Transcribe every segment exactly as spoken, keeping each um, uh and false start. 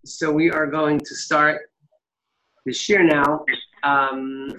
So we are going to start the shir now. Um,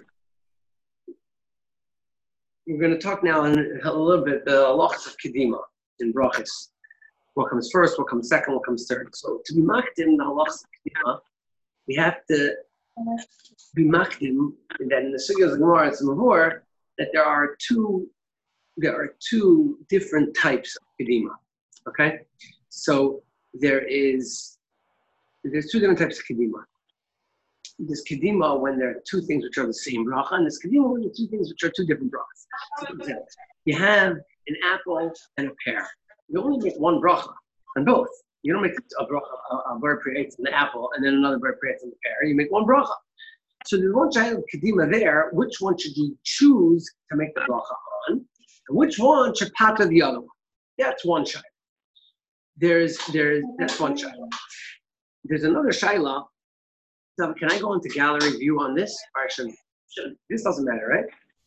we're going to talk now in a little bit the halachas of kedima in brachas. What comes first, what comes second, what comes third. So to be makdim the halachas of kedima, we have to be makdim that in the sugyas of Gemara and Mavur that there are two there are two different types of kedima. Okay, so there is there's two different types of kedima. There's kedima when there are two things which are the same bracha, and there's kedima when there are two things which are two different brachas. So for example, you have an apple and a pear. You only make one bracha on both. You don't make a bracha, a, a bird creates in the apple, and then another bird creates in the pear. You make one bracha. So there's one child of kedima there. Which one should you choose to make the bracha on? And which one should pata the other one? That's one child. There's there's that's one child. There's another shaila. So can I go into gallery view on this? Or should, should this doesn't matter, right?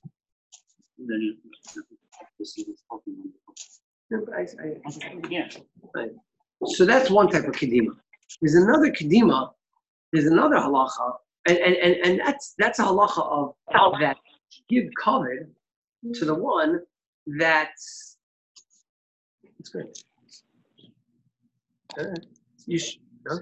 I, I, yeah. Right. So that's one type of kedima. There's another kedima. There's another halacha, and and and, and that's that's a halacha of that give covet to the one that's. It's good. Uh, you should. No?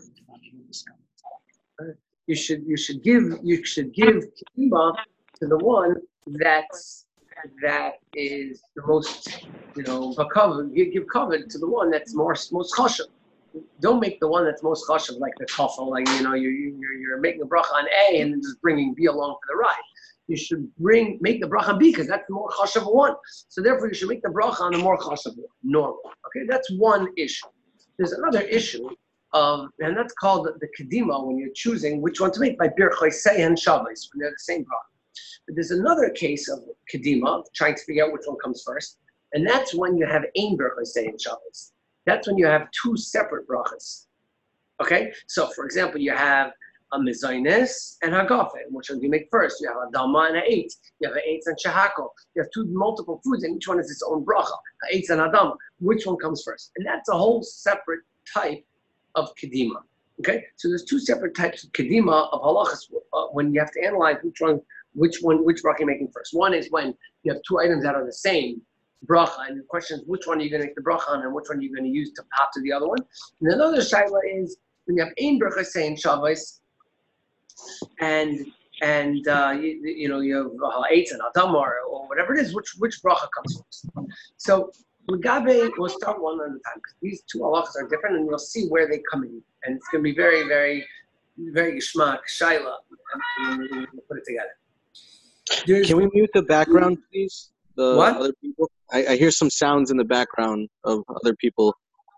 You should you should give you should give kedima to the one that's that is the most you know covered. Give, give cover to the one that's more most chashuv. Don't make the one that's most chashuv like the kafel, like you know you're you're you're making a bracha on A and then just bringing B along for the ride. You should bring make the bracha on B because that's the more chashuv one. So therefore you should make the bracha on the more chashuv one. Normal. Okay, that's one issue. There's another issue. Um, and that's called the, the kedima when you're choosing which one to make by bir choisei and shabbos when they're the same bracha. But there's another case of kedima trying to figure out which one comes first, and that's when you have ein bir choisei and shabbos. That's when you have two separate brachas. Okay, so for example, you have a mezainis and hagafe. Which one do you make first? You have a dama and an eight. You have an eight and shahako. You have two multiple foods, and each one is its own bracha. A eight and a dama. Which one comes first? And that's a whole separate type of kedima. Okay, so there's two separate types of kedima of halachas uh, when you have to analyze which one, which one, which bracha you're making first. One is when you have two items that are the same bracha, and the question is which one are you going to make the bracha on, and which one are you going to use to pop to the other one. And another shaila is when you have ein bracha saying Shabbos, and and uh, you, you know you have uh, eight and adam or, or whatever it is, which which bracha comes first. So Mugabe, we'll start one at a time because these two halachas are different, and we'll see where they come in, and it's going to be very, very, very geschmack shaila, and we'll put it together. There's, Can we mute the background, please? The what? Other people. I, I hear some sounds in the background of other people.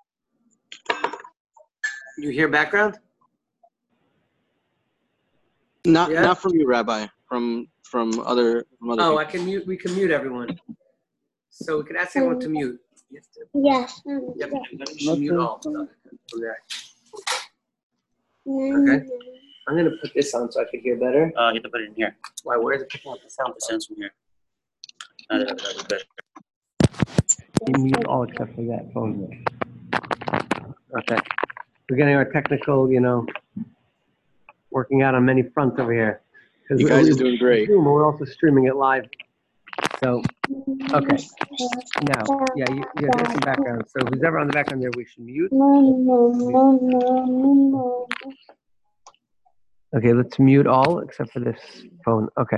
You hear background? Not yeah? not from you, Rabbi. From from other from other. Oh, people. I can mute. We can mute everyone. So we can ask everyone to mute. Yes. Yep. yes. Mute all from there. Okay. I'm gonna put this on so I can hear better. Uh, you have to put it in here. Why? Where is it picking up the sound? The sounds from here. Uh, that, that was better. You mute all except for that phone there. Okay. We're getting our technical, you know, working out on many fronts over here. You guys are doing great. We're also streaming it live. So, okay. Now, yeah, you, yeah, there's some background. So who's ever on the background there, we should mute. Okay, let's mute all except for this phone. Okay.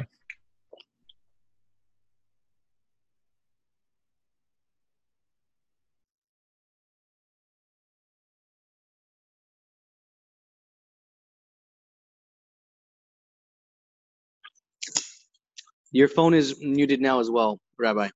Your phone is muted now as well, Rabbi.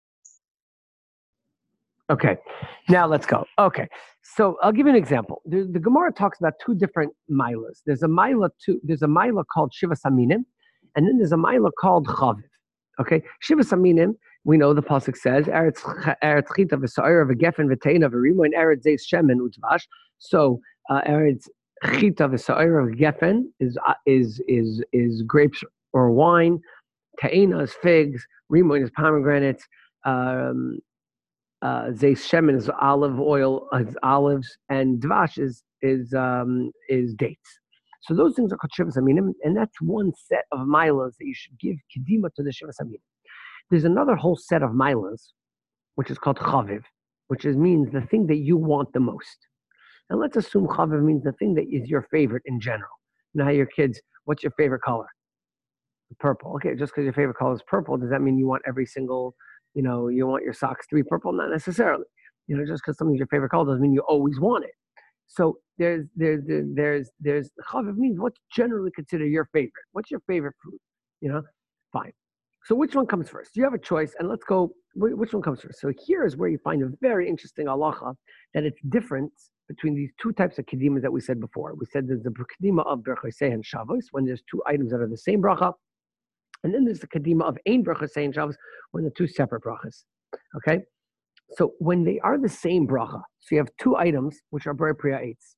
Okay, now let's go. Okay, so I'll give you an example. The, the Gemara talks about two different milas. There's a mila to, there's a mila called Shiva Saminim, and then there's a mila called Chaviv. Okay, Shiva Saminim, we know the pasuk says Eretz Eretz Chita v'Sa'ira v'Gefen v'Teina v'Rimo and Eretz Zeis Shemen u'Tvash. So uh, Eretz Chita v'Sa'ira v'Gefen is uh, is is is grapes or wine. Ta'ina is figs. Rimoin is pomegranates. Um, uh, Zeis Shemen is olive oil, is olives, and Dvash is is um, is dates. So those things are called Shivas Aminim, and that's one set of milas that you should give kedima to the Shivas Aminim. There's another whole set of milas, which is called chaviv, which is means the thing that you want the most. And let's assume chaviv means the thing that is your favorite in general. You know how your kids, what's your favorite color? Purple. Okay, just because your favorite color is purple, does that mean you want every single, you know, you want your socks to be purple? Not necessarily. You know, just because something's your favorite color doesn't mean you always want it. So there's there's there's there's chaviv means what's generally considered your favorite. What's your favorite fruit? You know, fine. So which one comes first? You have a choice, and let's go. Which one comes first? So here is where you find a very interesting halacha that it's different between these two types of kedimas that we said before. We said there's the kedima of berachosei and shavos when there's two items that are the same bracha, and then there's the kedima of ein berachosei and shavos when they're two separate brachas. Okay, so when they are the same bracha, so you have two items which are bar priya eitz.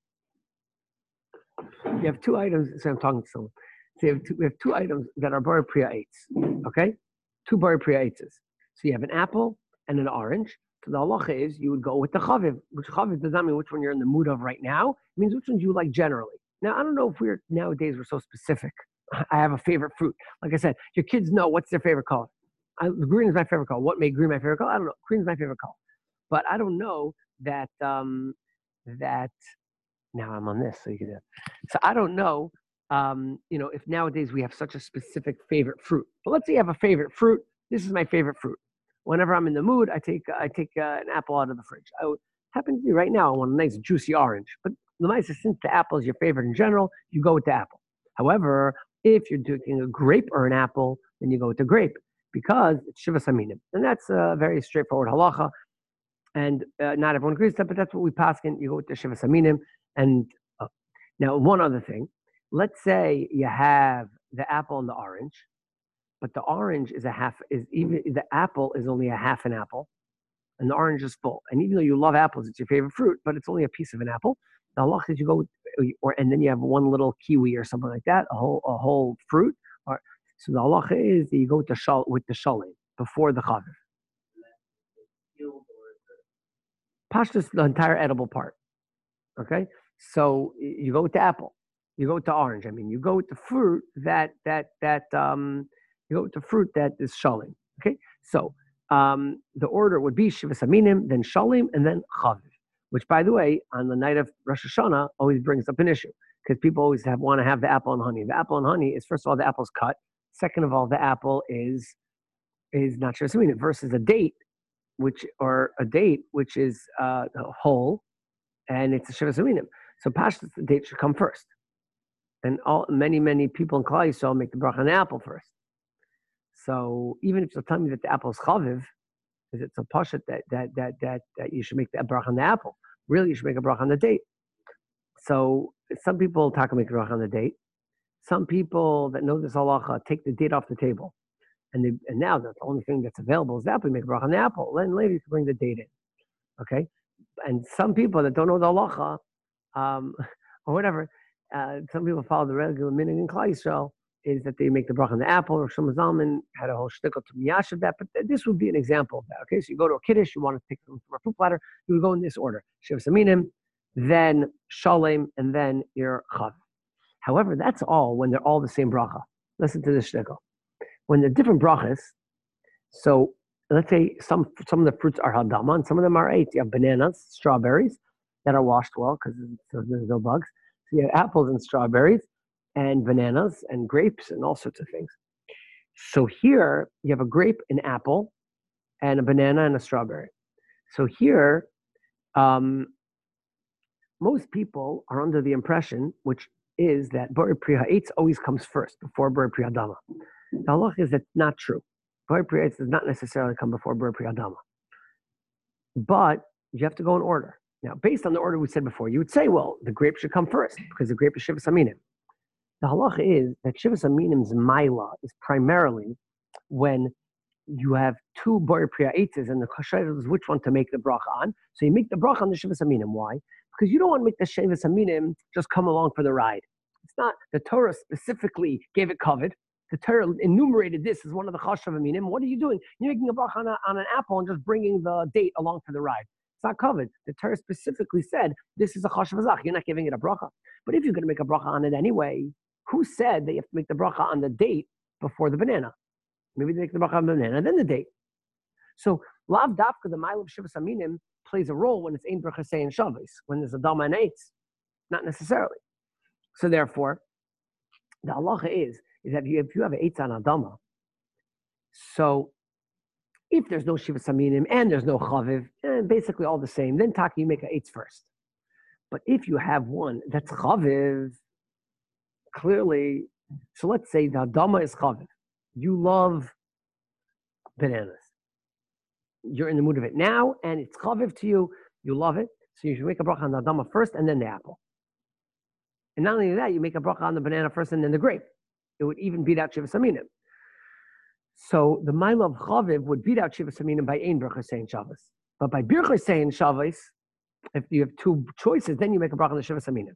You have two items. So I'm talking to someone. So you have two, we have two items that are bar priya eitz. Okay, two bar priya eitzes. So you have an apple and an orange. So the halacha is you would go with the chaviv, which chaviv does not mean which one you're in the mood of right now. It means which ones you like generally. Now, I don't know if we're nowadays we're so specific. I have a favorite fruit. Like I said, your kids know what's their favorite color. I, green is my favorite color. What made green my favorite color? I don't know. Green is my favorite color. But I don't know that, um, that, now I'm on this, so you can do it. So I don't know, um, you know, if nowadays we have such a specific favorite fruit. But let's say you have a favorite fruit. This is my favorite fruit. Whenever I'm in the mood, I take I take uh, an apple out of the fridge. I would happen to be right now I want a nice juicy orange. But the nice is since the apple is your favorite in general, you go with the apple. However, if you're doing a grape or an apple, then you go with the grape because it's shivas aminim, and that's a very straightforward halacha. And uh, not everyone agrees with that, but that's what we pass in. You go with the shivas aminim. And uh, now one other thing, let's say you have the apple and the orange. But the orange is a half, is even, the apple is only a half an apple, and the orange is full. And even though you love apples, it's your favorite fruit, but it's only a piece of an apple. The halacha is you go, with, or and then you have one little kiwi or something like that, a whole a whole fruit. Or so the halacha is that you go with the shal with the shalim before the chaviv. Pashtus, the entire edible part. Okay, so you go with the apple, you go with the orange. I mean, you go with the fruit that that that um. You go with the fruit that is shalim. Okay, so um, the order would be shivas aminim, then shalim, and then chaviv. Which, by the way, on the night of Rosh Hashanah, always brings up an issue because people always have want to have the apple and honey. The apple and honey is first of all the apple's cut. Second of all, the apple is is not shivas aminim versus a date, which or a date which is uh, whole, and it's a shivas aminim. So pashtus, the date should come first, and all many many people in Klal Yisrael make the bracha on the apple first. So even if you'll tell me that the apple is chaviv, is it so pashut that that that that that you should make the bracha on the apple? Really, you should make a bracha on the date. So some people talk make a bracha on the date. Some people that know this halacha take the date off the table, and they and now the only thing that's available is the apple. You make a bracha on the apple. Then later you can bring the date in. Okay, and some people that don't know the halacha, um, or whatever, uh, some people follow the regular minhag in Klal Yisrael. Is that they make the bracha on the apple, or Shlomo Zalman had a whole shtickle to miyash of that, but this would be an example of that. Okay, so you go to a kiddush, you want to take them from a fruit platter, you would go in this order: shivas aminim, then shalem, and then your chav. However, that's all when they're all the same bracha. Listen to this shtickle. When they're different brachas, so let's say some some of the fruits are hadama, and some of them are eight. You have bananas, strawberries that are washed well because there's no bugs. So you have apples and strawberries, and bananas and grapes and all sorts of things. So here you have a grape, an apple, and a banana and a strawberry. So here, um, most people are under the impression, which is that Bori Priya Eitz always comes first before Bori Priya Dama. The halacha is that's not true. Bori Priya Eitz does not necessarily come before Bori Priya Dama. But you have to go in order. Now, based on the order we said before, you would say, well, the grape should come first because the grape is Shivas Aminim. The halacha is that Shivas Aminim's maila is primarily when you have two Bori Priya Eitzes and the question is which one to make the bracha on. So you make the bracha on the Shivas Aminim. Why? Because you don't want to make the Shivas Aminim just come along for the ride. It's not, the Torah specifically gave it covered. The Torah enumerated this as one of the Chashav Aminim. What are you doing? You're making a bracha on, a, on an apple and just bringing the date along for the ride. It's not covered. The Torah specifically said this is a chashav azach. You're not giving it a bracha. But if you're going to make a bracha on it anyway, who said that you have to make the bracha on the date before the banana? Maybe they make the bracha on the banana and then the date. So lav dafka, the mile of shivas aminim, plays a role when it's ein bracha say and shabbos, when there's a dama and eitz, not necessarily. So therefore, the halacha is is that if you, if you have an eitz on a dama, so if there's no shivas aminim and there's no chaviv, eh, basically all the same, then taki you make an eitz first. But if you have one that's chaviv, clearly, so let's say the dama is chaviv. You love bananas. You're in the mood of it now, and it's chaviv to you. You love it, so you should make a bracha on the dama first, and then the apple. And not only that, you make a bracha on the banana first, and then the grape. It would even beat out shivas aminim. So the mile of chaviv would beat out shivas aminim by ein bracha saying Shabbos. But by bircha saying Shabbos, if you have two choices, then you make a bracha on the shivas aminim.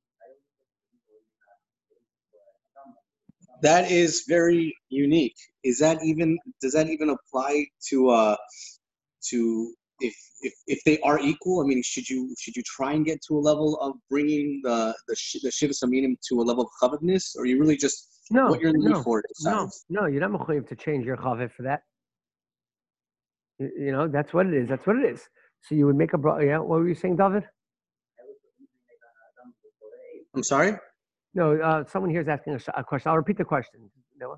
That is very unique. Is that even? Does that even apply to uh, to if if if they are equal? I mean, should you should you try and get to a level of bringing the the sh- the shivas aminim to a level of chavivness, or are you really just No, what you're in the no, mood for? no, no. You're not mechuyev to change your chaviv for that. You, you know, that's what it is. That's what it is. So you would make a bracha. Yeah. What were you saying, David? I'm sorry. No, uh, someone here is asking a, sh- a question. I'll repeat the question. Noah?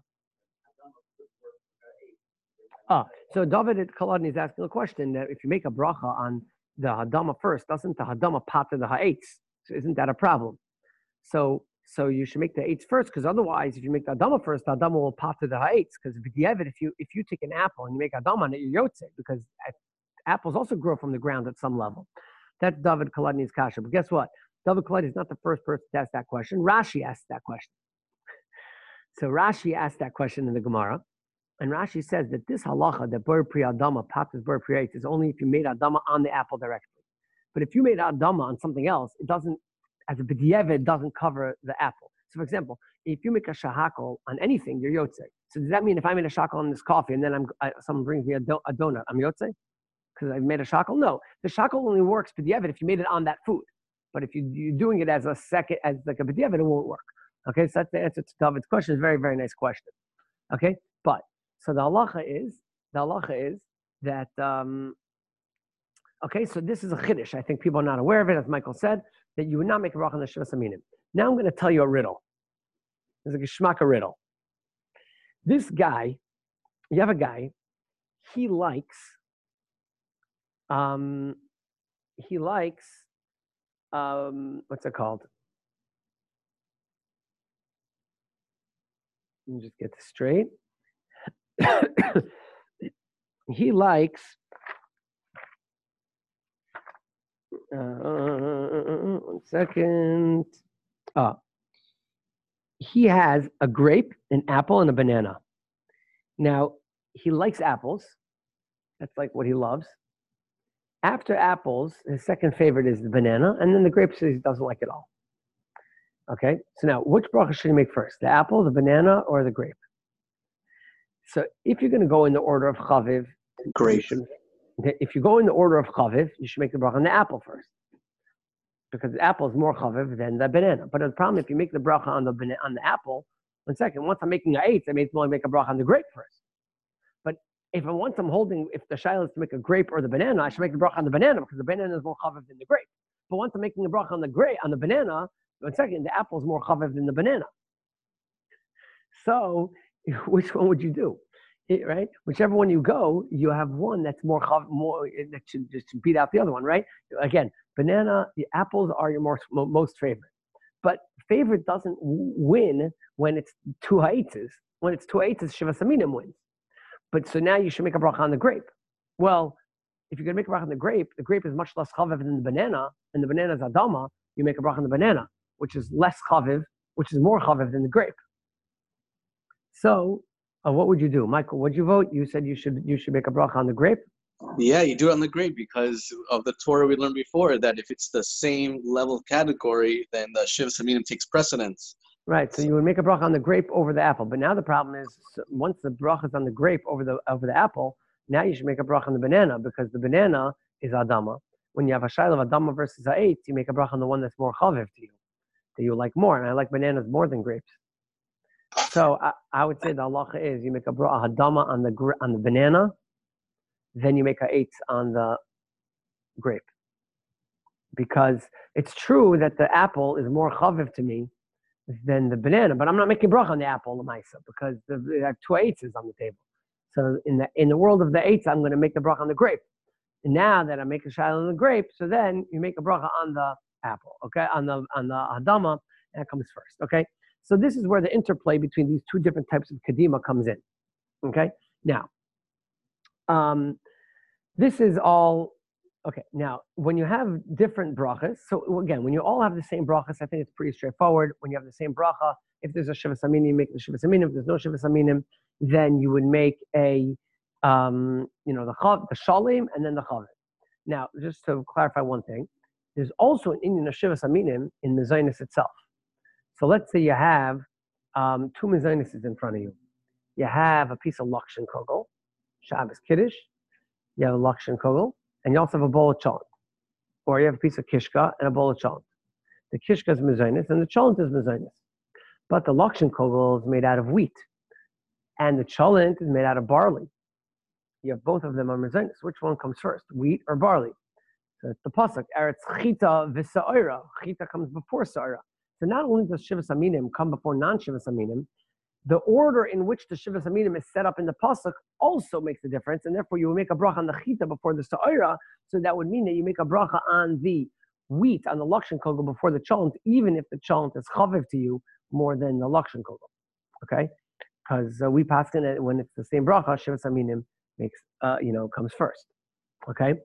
Ah, so David at Kaladni is asking a question that if you make a bracha on the hadama first, doesn't the hadama pata the ha'etz? So isn't that a problem? So so you should make the eitz first, because otherwise, if you make the hadama first, the hadama will pata the ha'etz. Because if you if you take an apple and you make hadama on it, you're yotze, because apples also grow from the ground at some level. That's David Kaladni's kasha. But guess what? David Kaladni is not the first person to ask that question. Rashi asked that question. So Rashi asked that question in the Gemara. And Rashi says that this halacha, that bar pri adama, patas bar pri eitz, is only if you made adama on the apple directly. But if you made adama on something else, it doesn't, as a b'diavad, it doesn't cover the apple. So for example, if you make a shahakol on anything, you're yotze. So does that mean if I made a shakol on this coffee and then I'm, I, someone brings me a, do, a donut, I'm yotze? Because I've made a shakol? No. The shakol only works b'diavad if you made it on that food. But if you, you're doing it as a second, as like a b'diavad, it won't work. Okay, so that's the answer to David's question. It's a very, very nice question. Okay, but so the halacha is, the halacha is that, um, okay, so this is a chiddush. I think people are not aware of it, as Michael said, that you would not make a bracha on the shivas aminim. Now I'm going to tell you a riddle. It's like a shmaka riddle. This guy, you have a guy, he likes, um, he likes, um, what's it called? Let me just get this straight. He likes uh, one second. Uh, he has a grape, an apple, and a banana. Now, he likes apples. That's like what he loves. After apples, his second favorite is the banana, and then the grapes he doesn't like at all. Okay, so now which bracha should he make first? The apple, the banana, or the grape? So if you're going to go in the order of chaviv, Grape. should, if you go in the order of chaviv, you should make the bracha on the apple first, because the apple is more chaviv than the banana. But the problem, if you make the bracha on the bana- on the apple, one second, once I'm making a eight, I may only make a bracha on the grape first. But if I once I'm holding, if the shaila is to make a grape or the banana, I should make the bracha on the banana because the banana is more chaviv than the grape. But once I'm making the bracha on the grape on the banana, one second, the apple is more chaviv than the banana. So which one would you do? It, right? Whichever one you go, you have one that's more chav, more that should just beat out the other one, right? Again, banana, the apples are your most most favorite, but favorite doesn't win when it's two ha'itzes. When it's two ha'itzes, shivas aminim wins. But so now you should make a bracha on the grape. Well, if you're gonna make a bracha on the grape, the grape is much less chaviv than the banana, and the banana is adama. You make a bracha on the banana, which is less chaviv, which is more chaviv than the grape. So, uh, what would you do, Michael? Would you vote? You said you should you should make a bracha on the grape. Yeah, you do it on the grape because of the Torah we learned before that if it's the same level category, then the shivas aminim takes precedence. Right. So you would make a bracha on the grape over the apple. But now the problem is, so once the bracha is on the grape over the over the apple, now you should make a bracha on the banana because the banana is adama, when you have a shayla of Adama versus a eitz, you make a bracha on the one that's more chaviv to you, that you like more. And I like bananas more than grapes. So I, I would say the halacha is you make a bracha Adama on the gr- on the banana, then you make a eitz on the grape. Because it's true that the apple is more chaviv to me than the banana, but I'm not making bracha on the apple, the maisa, because the, I have two eitzes on the table. So in the in the world of the eitz, I'm going to make the bracha on the grape. And now that I make a shayla on the grape, so then you make a bracha on the apple, okay, on the on the hadama, and that comes first, okay. So this is where the interplay between these two different types of kadima comes in, okay. Now, um, this is all. Okay, now, when you have different brachas, so again, when you all have the same brachas, I think it's pretty straightforward. When you have the same bracha, if there's a shivas aminim, you make the shivas aminim. If there's no shivas aminim, then you would make a, um, you know, the chav, the shalim, and then the chav. Now, just to clarify one thing, there's also an Indian of shivas aminim in mezainis itself. So let's say you have um, two mezainis in front of you. You have a piece of lakshan kogel, Shabbos Kiddush. You have a lakshan kogel. And you also have a bowl of cholent. Or you have a piece of kishka and a bowl of cholent. The kishka is mezainis and the cholent is mezainis. But the lakshan kogel is made out of wheat. And the cholent is made out of barley. You have both of them on mezainis. Which one comes first, wheat or barley? So it's the pasuk, eretz chita v'sa'ira. Chita comes before sa'ira. So not only does shivas aminim come before non-shivas aminim, the order in which the shivas aminim is set up in the pasuk also makes a difference, and therefore you will make a bracha on the chita before the sa'ira. So that would mean that you make a bracha on the wheat, on the lakshan kogel before the cholent, even if the cholent is chaviv to you more than the lakshan kogel. Okay, because uh, we pass in it when it's the same bracha, shivas aminim makes uh, you know comes first. Okay.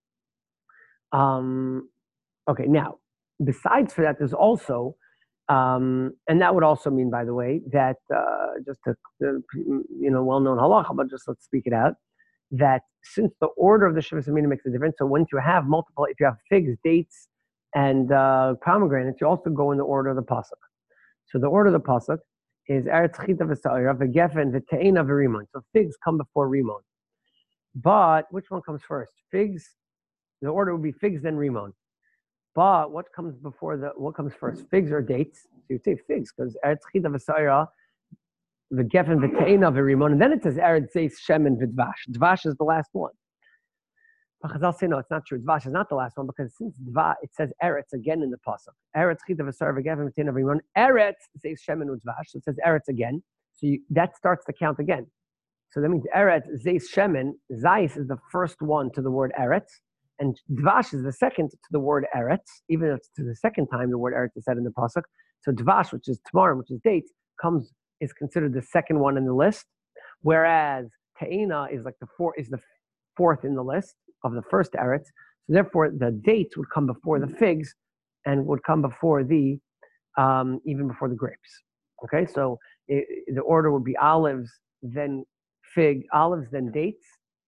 Um. Okay. Now, besides for that, there's also. Um, and that would also mean, by the way, that uh, just to, uh, you know, well-known halacha, but just let's speak it out, that since the order of the shivas aminim makes a difference, so once you have multiple, if you have figs, dates, and uh, pomegranates, you also go in the order of the pasuk. So the order of the pasuk is eretz chita v'sa'ira v'gefen v'te'ena v'rimon. So figs come before rimon. But which one comes first? Figs. The order would be figs then rimon. But what comes before the, what comes first? Figs or dates? So you say figs, because eretz chita v'sa'ira, v'gefen v'te'ena v'rimon, and then it says eretz zeis shemen v'dvash. Dvash is the last one. But Chazal say no, it's not true. Dvash is not the last one, because since dva, it says eretz again in the pasuk. Eretz chita v'sa'ira v'gefen v'te'ena v'rimon. Eretz zeis shemen v'dvash. So it says eretz again. So you, that starts to count again. So that means eretz zeis shemen. Zeis is the first one to the word eretz. And dvash is the second to the word eretz, even if it's to the second time the word eretz is said in the pasuk. So dvash, which is tomorrow, which is dates, comes is considered the second one in the list, whereas te'ena is like the four is the fourth in the list of the first eretz. So therefore, the dates would come before the figs, and would come before the um, even before the grapes. Okay, so it, the order would be olives, then fig, olives, then dates,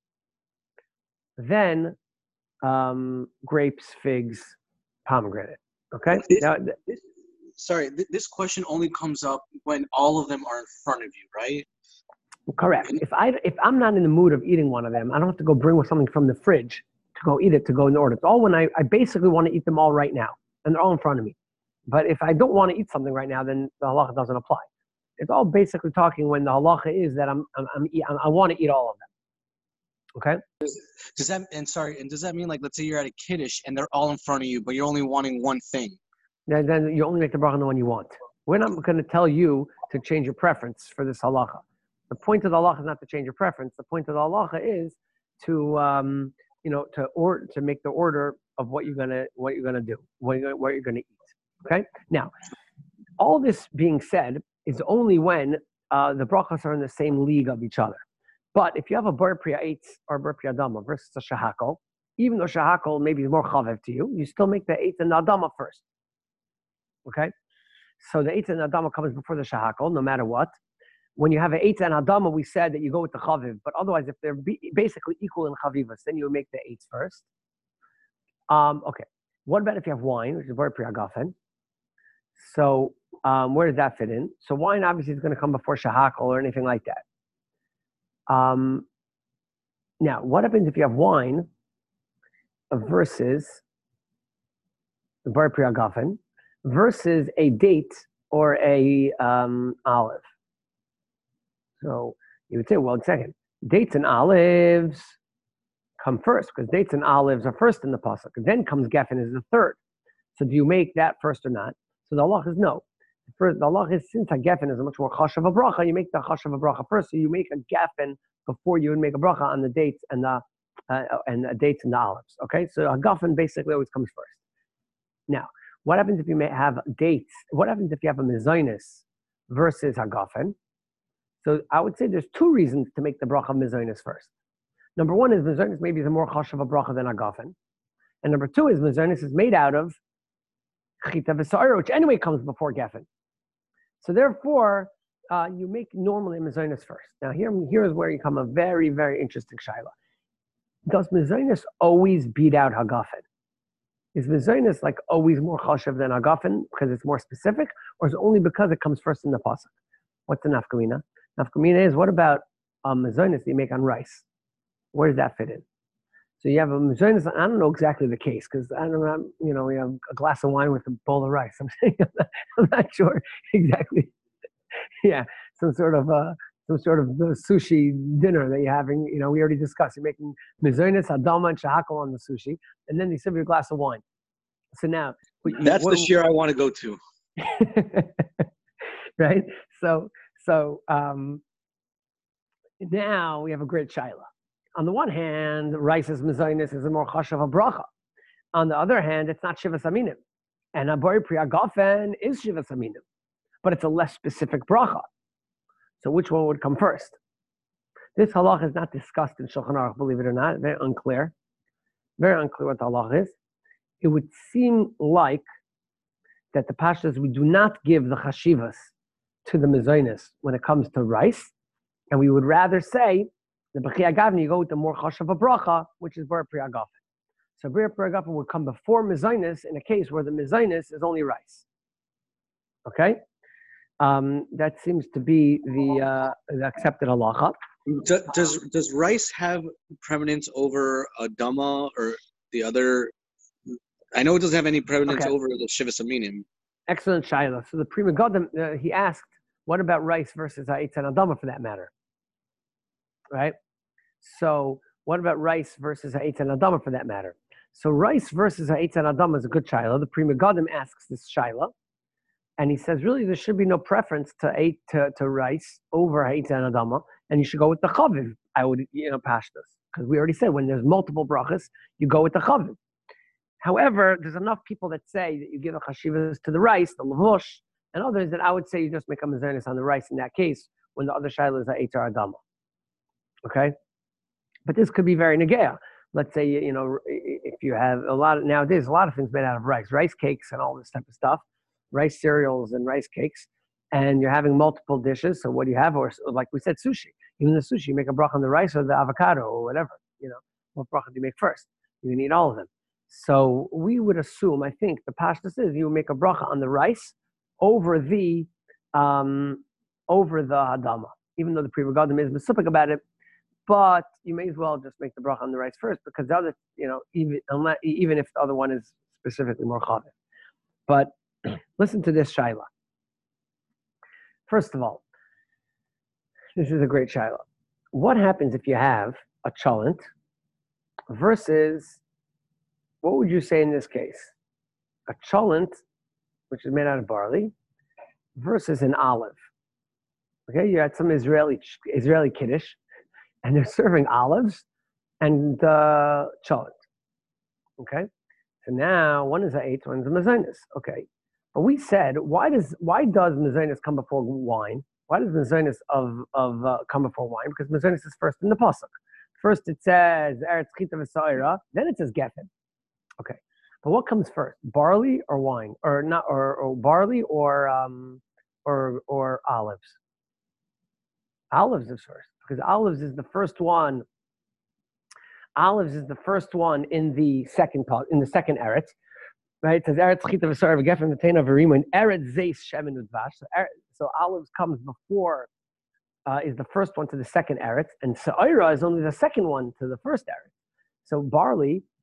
then. Um, grapes, figs, pomegranate. Okay. This, now, this, sorry, th- this question only comes up when all of them are in front of you, right? Correct. If I if I'm not in the mood of eating one of them, I don't have to go bring something from the fridge to go eat it to go in the order. It's all when I, I basically want to eat them all right now, and they're all in front of me. But if I don't want to eat something right now, then the halacha doesn't apply. It's all basically talking when the halacha is that I'm I'm, I'm, I'm I want to eat all of them. Okay. Does that and sorry, and does that mean like let's say you're at a kiddush and they're all in front of you, but you're only wanting one thing? Then, then you only make the bracha on the one you want. We're not going to tell you to change your preference for this halacha. The point of the halacha is not to change your preference. The point of the halacha is to um, you know to or to make the order of what you're gonna what you're gonna do, what you're, what you're gonna eat. Okay. Now, all this being said is only when uh, the brachas are in the same league of each other. But if you have a bar priya eitz or bar priya adama versus a shahakol, even though shahakol maybe is more chavev to you, you still make the eitz and the adama first. Okay? So the eitz and the adama comes before the shahakol, no matter what. When you have an eitz and adama, we said that you go with the chaviv. But otherwise, if they're be basically equal in chavivas, then you would make the eitz first. Um, okay. What about if you have wine, which is bar priya gafen? So um, where does that fit in? So wine obviously is going to come before shahakol or anything like that. Um, now, what happens if you have wine versus the bar priagafen versus a date or a um, olive. So you would say, well, second, dates and olives come first because dates and olives are first in the pasuk. Then comes geffen as the third. So do you make that first or not? So the halach is no. First, the halach is since a geffen is a much more chashav a bracha, you make the chashav a bracha first. So you make a geffen before you would make a bracha on the dates and the uh, and the dates and the olives. Okay, so a geffen basically always comes first. Now, what happens if you may have dates? What happens if you have a mezainis versus a geffen? So I would say there's two reasons to make the bracha mezainis first. Number one is mezainis maybe is a more chashav a bracha than a geffen, and number two is mezainis is made out of chita v'sa'ira, which anyway comes before geffen. So therefore, uh, you make normally mezainis first. Now here, here is where you come a very, very interesting shaila. Does mezainis always beat out hagafen? Is mezainis like always more chashav than hagafen because it's more specific, or is it only because it comes first in the pasuk? What's the nafkamina? Nafkamina is what about um, mezainis that you make on rice? Where does that fit in? So you have a mezainis. I don't know exactly the case because I don't know. You know, you have a glass of wine with a bowl of rice. I'm saying I'm not, I'm not sure exactly. Yeah, some sort of uh, some sort of uh, sushi dinner that you're having. You know, we already discussed. You're making mezainis, adama, and shahakal on the sushi, and then you serve you a glass of wine. So now you, that's what, the shir I want to go to. Right. So so um, now we have a great shaila. On the one hand, rice as mezainis is a more chashav a bracha. On the other hand, it's not shivas aminim, and a bori priagafen is shivas aminim, but it's a less specific bracha. So which one would come first? This halach is not discussed in Shulchan Aruch, believe it or not. Very unclear. Very unclear what the halach is. It would seem like that the pashtas, we do not give the chashivas to the mezainis when it comes to rice, and we would rather say the b'chi agavni, you go with the more chashav a bracha, which is bar priagafen. So bar priagafen would come before mezainis in a case where the mezainis is only rice. Okay, um, that seems to be the, uh, the accepted halacha. Do, does does rice have preeminence over a dama or the other? I know it doesn't have any preeminence Okay. over the shivas aminim. Excellent shaila. So the Pri Megadim, uh, he asked, what about rice versus ha'etz and adama for that matter? Right? So what about rice versus ha'etz and adama for that matter? So rice versus ha'etz and adama is a good shaila. The Pri Megadim asks this shaila, and he says, really, there should be no preference to eight to, to rice over ha'etz and adama, and you should go with the chaviv. I would, you know, pashtas, because we already said when there's multiple brachas, you go with the chaviv. However, there's enough people that say that you give the chashivas to the rice, the lavosh, and others that I would say you just make a mezainis on the rice in that case when the other shaila is ha'etz or adama. Okay, but this could be very negea. Let's say, you know, if you have a lot of, nowadays, a lot of things made out of rice, rice cakes and all this type of stuff, rice cereals and rice cakes, and you're having multiple dishes. So what do you have? Or like we said, sushi. Even the sushi, you make a bracha on the rice or the avocado or whatever. You know, what bracha do you make first? You need all of them. So we would assume, I think, the pashtus is you make a bracha on the rice over the um, over the hadama, even though the Pri Megadim is specific about it. But you may as well just make the bracha on the rice first because the other, you know, even unless, even if the other one is specifically more chaviv. But listen to this shaila. First of all, this is a great shaila. What happens if you have a cholent versus, what would you say in this case? A cholent, which is made out of barley, versus an olive. Okay, you had some Israeli Israeli kiddush, and they're serving olives and uh, cholent. Okay, so now one is a eight, one is a mezainis. Okay, but we said why does why does mezainis come before wine? Why does mezainis of of uh, come before wine? Because mezainis is first in the pasuk. First it says eretz chita v'sa'ira, then it says geffen. Okay, but what comes first, barley or wine, or not, or, or barley or um or or olives? Olives is first. Because olives is the first one. Olives is the first one in the second part, in the second eretz, right? It says eretz chita v'sa'ira v'geffen v'teina v'rima and eretz zeis shemen udvash. So, so olives comes before, uh, is the first one to the second eretz, and sa'ira is only the second one to the first eretz. So barley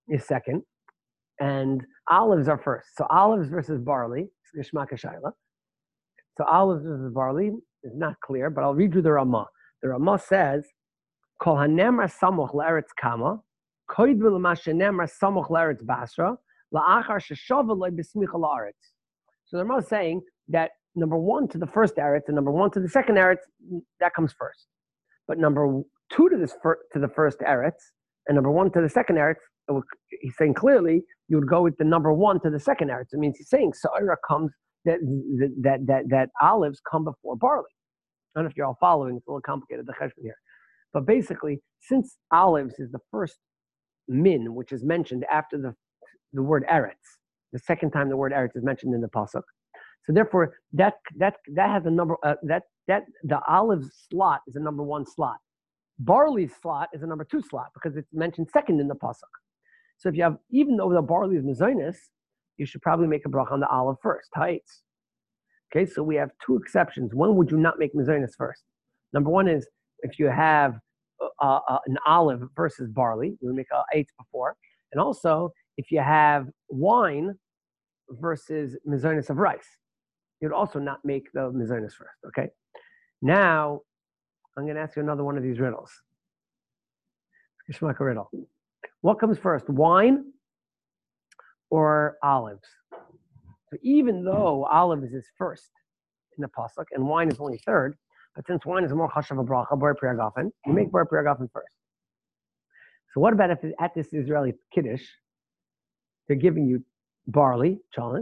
is second, and olives are first. So olives versus barley, Geshmak Shayla. So olives versus barley is not clear, but I'll read you the Ramah. The Ramah says, Kol hanemar samoch la'eretz kama, koid v'lema shenemar samoch la'eretz basra, la'achar sheshava loy b'smicha la'aretz. So the Ramah is saying that number one to the first eretz and number one to the second eretz, that comes first. But number two to this fir- to the first eretz and number one to the second eretz, he's saying clearly you would go with the number one to the second eretz. It means he's saying Sa'ira comes that that that that olives come before barley. I don't know if you're all following. It's a little complicated the cheshbon here, but basically, since olives is the first min which is mentioned after the the word eretz, the second time the word eretz is mentioned in the pasuk, so therefore that that that has a number uh, that that the olive slot is a number one slot. Barley's slot is a number two slot because it's mentioned second in the pasuk. So if you have, even though the barley is mezainis, you should probably make a bracha on the olive first. Ha'etz. Okay, so we have two exceptions. When would you not make mezainis first? Number one is if you have uh, uh, an olive versus barley, you would make a eitz before. And also, if you have wine versus mezainis of rice, you'd also not make the mezainis first. Okay. Now, I'm going to ask you another one of these riddles. Geshmak riddle. What comes first, wine or olives? So even though olives is first in the pasuk and wine is only third, but since wine is a more chashav bracha, bar priagafen, you make bar priagafen first. So what about if at this Israeli kiddush, they're giving you barley, cholent,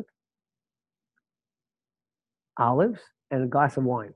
olives, and a glass of wine?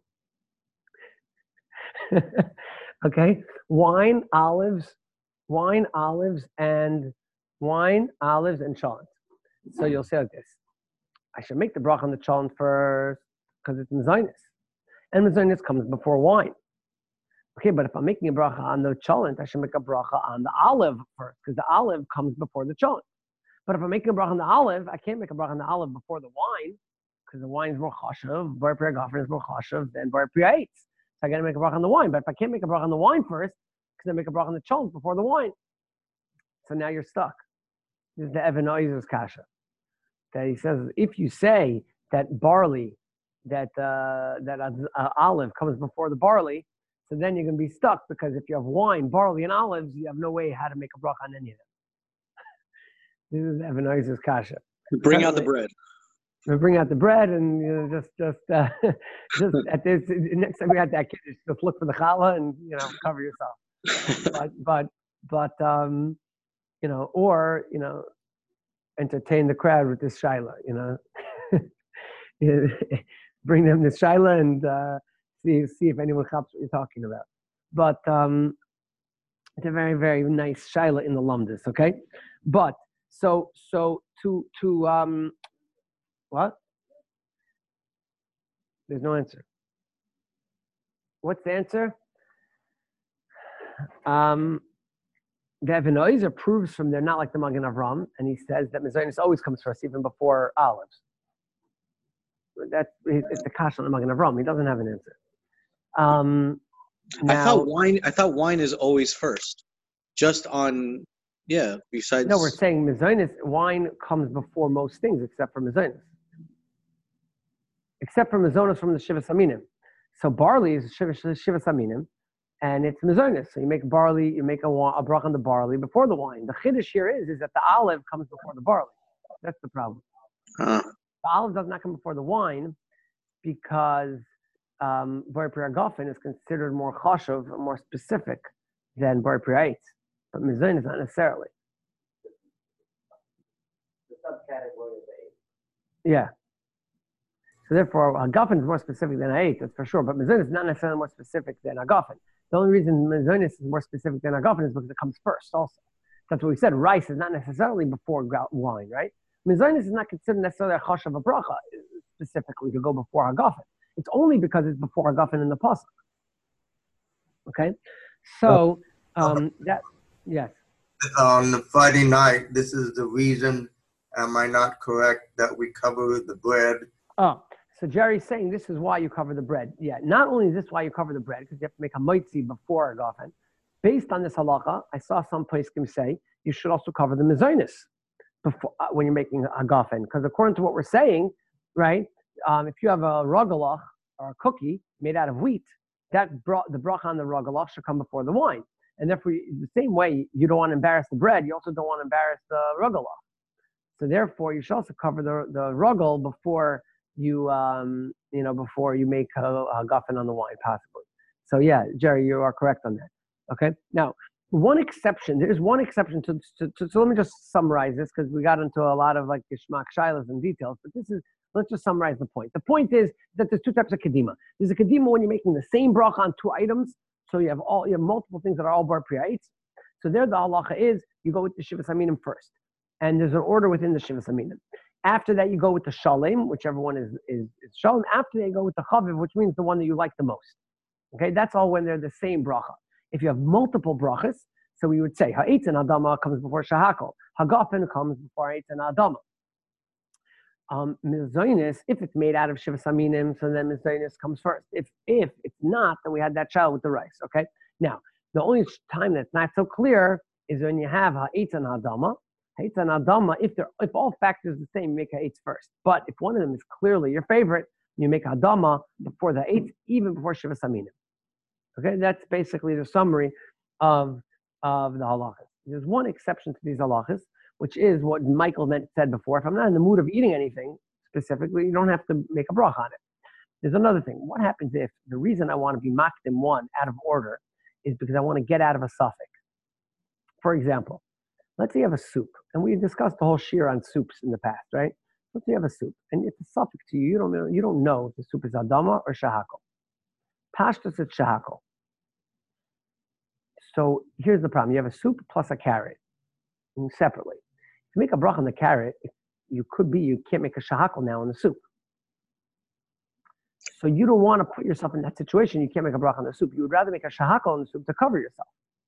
Okay, wine, olives, wine, olives, and wine, olives, and cholent. So you'll say like this: I should make the bracha on the cholent first because it's mezainis, and mezainis comes before wine. Okay, but if I'm making a bracha on the cholent, I should make a bracha on the olive first because the olive comes before the cholent. But if I'm making a bracha on the olive, I can't make a bracha on the olive before the wine because the wine is more chashav, bar priagafen is more chashav than bar priyaitz. So I got to make a bracha on the wine. But if I can't make a bracha on the wine first, because I make a bracha on the cholent before the wine, so now you're stuck. This is the Even Oizer's kasha. That he says, if you say that barley, that uh, that uh, uh, olive comes before the barley, so then you're going to be stuck because if you have wine, barley, and olives, you have no way how to make a bracha on any of them. This is Even Oizer's kasha. Bring out the bread. We bring out the bread and you know, just just uh, just at this next time we have that kid, just look for the challah and you know cover yourself. but but but um, you know, or you know, entertain the crowd with this shaila. You know, bring them this shaila and uh, see see if anyone helps what you're talking about. But um, it's a very very nice shaila in the lumdis. Okay, but so so to to um. What? There's no answer. What's the answer? Um, the Even Oizer proves from there, not like the Magen Avram, and he says that mezainis always comes first, even before olives. That's it's the kasha on the Magen Avram. He doesn't have an answer. Um, now, I thought wine. I thought wine is always first, just on yeah. Besides, no, we're saying mezainis. Wine comes before most things except for mezainis. Except for mezonos from the Shivas Aminim. So barley is Shivas Aminim, and it's mezonos. So you make barley, you make a, a bracha on the barley before the wine. The chiddush here is, is that the olive comes before the barley. That's the problem. Huh. The olive does not come before the wine because um, bar priagafen is considered more chashuv, more specific than bar priyaitz. But mezonos not necessarily. The subcategory of eight. Yeah. So therefore, Hagafen is more specific than Ha'et, that's for sure. But Mezainis is not necessarily more specific than Hagafen. The only reason Mezainis is more specific than Hagafen is because it comes first also. That's what we said. Rice is not necessarily before wine, right? Mezainis is not considered necessarily a chash of a bracha, specifically to go before Hagafen. It's only because it's before Hagafen in the pasuk. Okay? So, um, that, yes. On the Friday night, this is the reason, am I not correct, that we cover the bread? Oh. So Jerry's saying this is why you cover the bread. Yeah, not only is this why you cover the bread, because you have to make a moitzi before a gafen. Based on this halacha, I saw some poskim say you should also cover the mezainis before uh, when you're making a hagafen. Because according to what we're saying, right, um, if you have a rogalach or a cookie made out of wheat, that brought the bracha on the rogalach should come before the wine. And therefore, the same way, you don't want to embarrass the bread, you also don't want to embarrass the rogalach. So therefore, you should also cover the the rogal before you um, you know before you make a, a hagafen on the wine, possibly. So yeah, Jerry, you are correct on that. Okay. Now, one exception. There is one exception to. to, to so let me just summarize this because we got into a lot of like Gishmak Shilas and details. But this is let's just summarize the point. The point is that there's two types of kedima. There's a kedima when you're making the same bracha on two items. So you have all you have multiple things that are all bar priyates. So there, the halacha is you go with the shivas aminim first, and there's an order within the shivas aminim. After that, you go with the shalem, whichever one is is, is shalem. After that, you go with the chaviv, which means the one that you like the most. Okay, that's all when they're the same bracha. If you have multiple brachas, so we would say ha'etz and adama comes before shahakol, hagafen comes before ha'etz and adama. Um, mezainis, if it's made out of shivas aminim, so then mezainis comes first. If if it's not, then we had that child with the rice. Okay. Now the only time that's not so clear is when you have ha'etz and adama. Ha'etz and adama, if they're if all factors are the same, you make ha'etz first. But if one of them is clearly your favorite, you make adama before the ha'etz, even before shivas aminim. Okay, that's basically the summary of of the halachas. There's one exception to these halachas, which is what Michael meant, said before. If I'm not in the mood of eating anything specifically, you don't have to make a bracha on it. There's another thing. What happens if the reason I want to be makdim one out of order is because I want to get out of a suffix? For example, let's say you have a soup, and we discussed the whole shir on soups in the past, right? Let's say you have a soup, and it's a suffix to you. You don't know, you don't know if the soup is adama or shahakol. Pashtus it's shahakol. So here's the problem. You have a soup plus a carrot separately. To make a bracha on the carrot, you could be, you can't make a shahakol now in the soup. So you don't want to put yourself in that situation. You can't make a bracha on the soup. You would rather make a shahakol in the soup to cover yourself.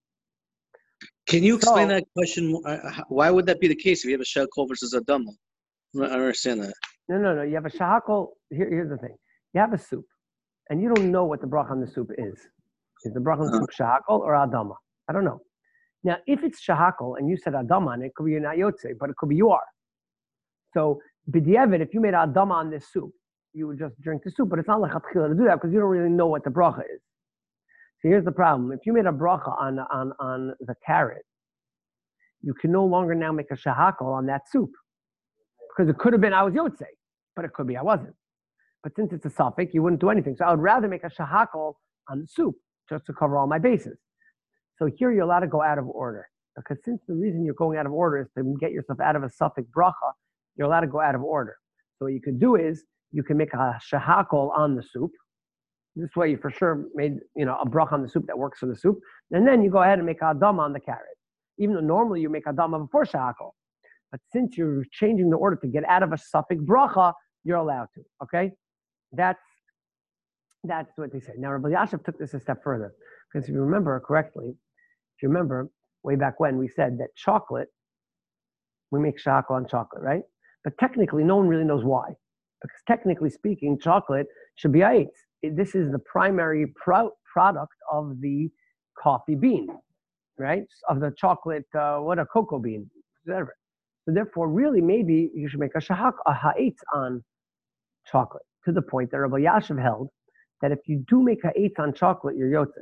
Can you explain So- that question? Uh, Why would that be the case if you have a shahakol versus a dama? I don't understand that. No, no, no. You have a shahakol. Here, here's the thing. You have a soup, and you don't know what the bracha on the soup is. Is the bracha on the soup shahakol or adama? I don't know. Now, if it's shahakol and you said adama, and it could be an ayotze, but it could be you are. So, b'diavad, if you made adama on this soup, you would just drink the soup, but it's not lechatchila to do that because you don't really know what the bracha is. So here's the problem. If you made a bracha on, on, on the carrot, you can no longer now make a shahakol on that soup. Because it could have been I was yotze, but it could be I wasn't. But since it's a suffix, you wouldn't do anything. So I would rather make a shahakol on the soup just to cover all my bases. So here you're allowed to go out of order. Because since the reason you're going out of order is to get yourself out of a suffix bracha, you're allowed to go out of order. So what you could do is you can make a shahakol on the soup. This way you for sure made you know a bracha on the soup that works for the soup. And then you go ahead and make a adama on the carrot. Even though normally you make adama before shahakol. But since you're changing the order to get out of a suffix bracha, you're allowed to. Okay? That's that's what they say. Now Rabbi Yashav took this a step further. Because if you remember correctly, if you remember way back when we said that chocolate, we make shahakol on chocolate, right? But technically no one really knows why. Because technically speaking, chocolate should be ha'etz. This is the primary pro- product of the coffee bean, right? Of the chocolate, uh, what a cocoa bean, whatever. So therefore, really, maybe you should make a shahak, a ha'etz on chocolate, to the point that Rabbi Yashav held that if you do make ha'etz on chocolate, you're yotze.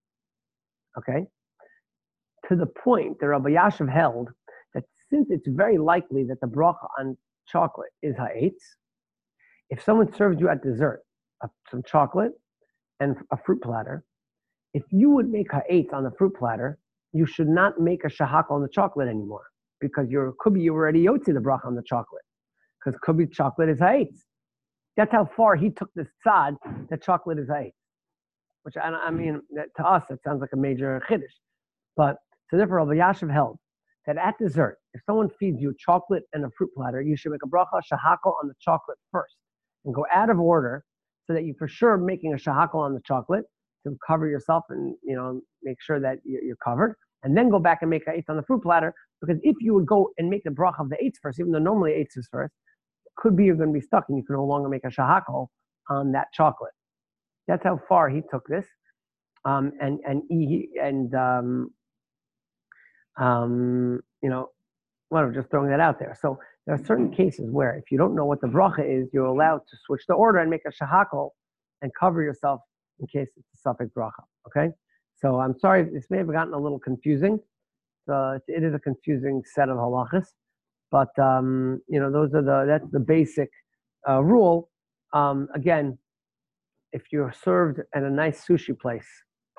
Okay? To the point that Rabbi Yashav held that since it's very likely that the bracha on chocolate is ha'etz, if someone serves you at dessert uh, some chocolate and a fruit platter, if you would make ha'etz on the fruit platter, you should not make a shahak on the chocolate anymore. Because you're could be you already yotze the bracha on the chocolate, because could be chocolate is ha'etz. That's how far he took this tzad that chocolate is ha'etz. Which I, I mean, that, to us it sounds like a major chiddush, but so therefore Rabbi Yashav held that at dessert, if someone feeds you chocolate and a fruit platter, you should make a bracha shahakol on the chocolate first, and go out of order so that you for sure making a shahakol on the chocolate to cover yourself and you know make sure that you're covered, and then go back and make a eighth on the fruit platter. Because if you would go and make the bracha of the eighth first, even though normally eighth is first, it could be you're going to be stuck and you can no longer make a shahakol on that chocolate. That's how far he took this, um, and and he and um, Um, you know, well, just throwing that out there. So there are certain cases where if you don't know what the bracha is, you're allowed to switch the order and make a shahakol and cover yourself in case it's a suffix bracha. Okay. So I'm sorry, this may have gotten a little confusing. Uh, it is a confusing set of halachas, but um, you know, those are the that's the basic uh, rule. Um, again, if you're served at a nice sushi place,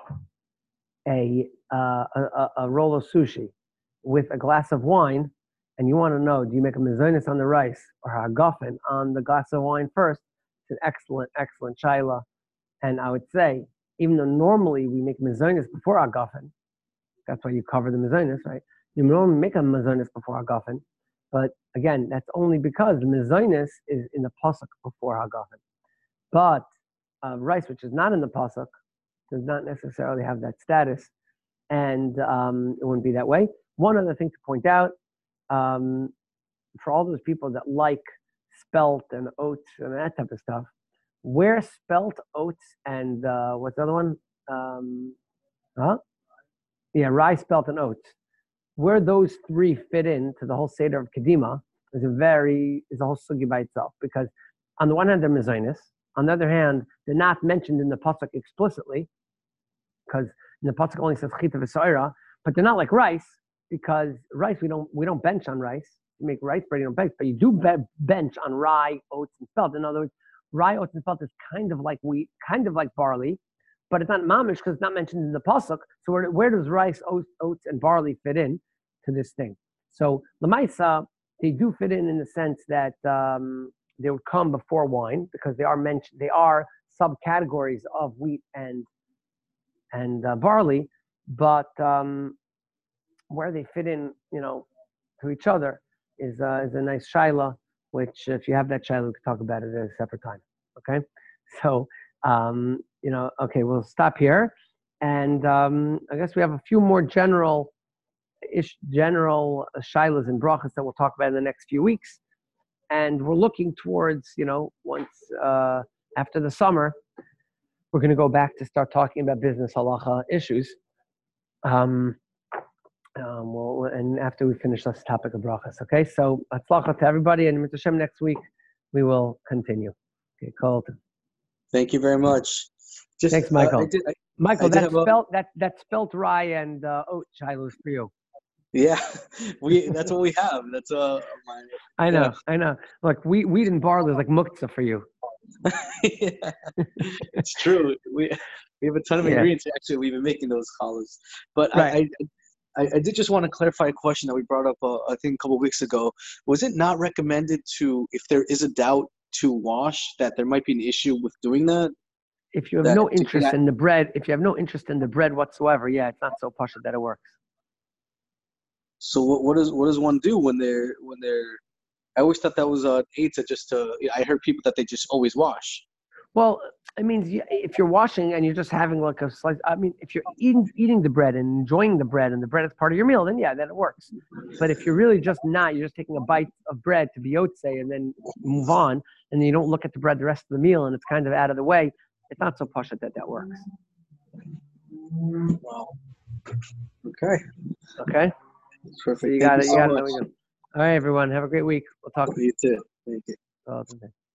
a, uh, a a roll of sushi with a glass of wine, and you want to know, do you make a mezainis on the rice or a hagafen on the glass of wine first? It's an excellent, excellent shaila. And I would say, even though normally we make mezainis before hagafen, that's why you cover the mezainis, right? You normally make a mezainis before hagafen, but again, that's only because the mezainis is in the pasuk before hagafen. But uh, rice, which is not in the pasuk, does not necessarily have that status, and um, it wouldn't be that way. One other thing to point out, um, for all those people that like spelt and oats and that type of stuff, where spelt, oats, and uh, what's the other one? Um, huh? Yeah, rye, spelt, and oats. Where those three fit into the whole Seder of Kedima is a very is a whole sugi by itself, because on the one hand they're mezainis, on the other hand they're not mentioned in the pasuk explicitly, because in the pasuk only says chita v'soira, but they're not like rice, because rice we don't we don't bench on rice. You make rice bread, you don't bench, but you do be- bench on rye, oats, and spelt. In other words, rye, oats, and spelt is kind of like wheat, kind of like barley, but it's not mamish because it's not mentioned in the pasuk. So where, where does rice, oats, oats, and barley fit in to this thing? So lemaisa, they do fit in in the sense that um, they would come before wine because they are mentioned. They are subcategories of wheat and and uh, barley, but um, where they fit in, you know, to each other is uh, is a nice shaila. Which, if you have that shaila, we can talk about it at a separate time. Okay, so um, you know, okay, we'll stop here, and um, I guess we have a few more general ish, general shailas and brachas that we'll talk about in the next few weeks, and we're looking towards, you know, once uh, after the summer, we're going to go back to start talking about business halacha issues. Um, um, well, and after we finish this topic of brachas, okay? So, atzlacha to everybody, and Mister Hashem, next week we will continue. Okay, Colton. Thank you very much. Just, Thanks, uh, Michael. I did, I, Michael, I did that have a- spelt that that spelt rye and uh, oat shilohs for you. yeah, we that's what we have. That's uh, my, I know, yeah. I know. Look, wheat, wheat and barley is like muktzah for you. yeah, it's true. We we have a ton of Yeah. ingredients. Actually, we've been making those challahs. But Right. I, I, I, I did just want to clarify a question that we brought up, uh, I think, a couple of weeks ago. Was it not recommended to, if there is a doubt, to wash, that there might be an issue with doing that? If you have That- no to- interest that- in the bread, if you have no interest in the bread whatsoever, yeah, it's not so pasha that it works. So what what does what does one do when they're when they're? I always thought that was an eight to just to. I heard people that they just always wash. Well, it means you, if you're washing and you're just having like a slice, I mean, if you're eating eating the bread and enjoying the bread and the bread is part of your meal, then yeah, then it works. But if you're really just not, you're just taking a bite of bread to be yotze and then move on, and you don't look at the bread the rest of the meal and it's kind of out of the way, it's not so pasha that that works. Wow. Okay. Okay? Perfect. So you Thank got it. you You so got much. it. All right, everyone. Have a great week. We'll talk. You too. Thank you. Oh, okay.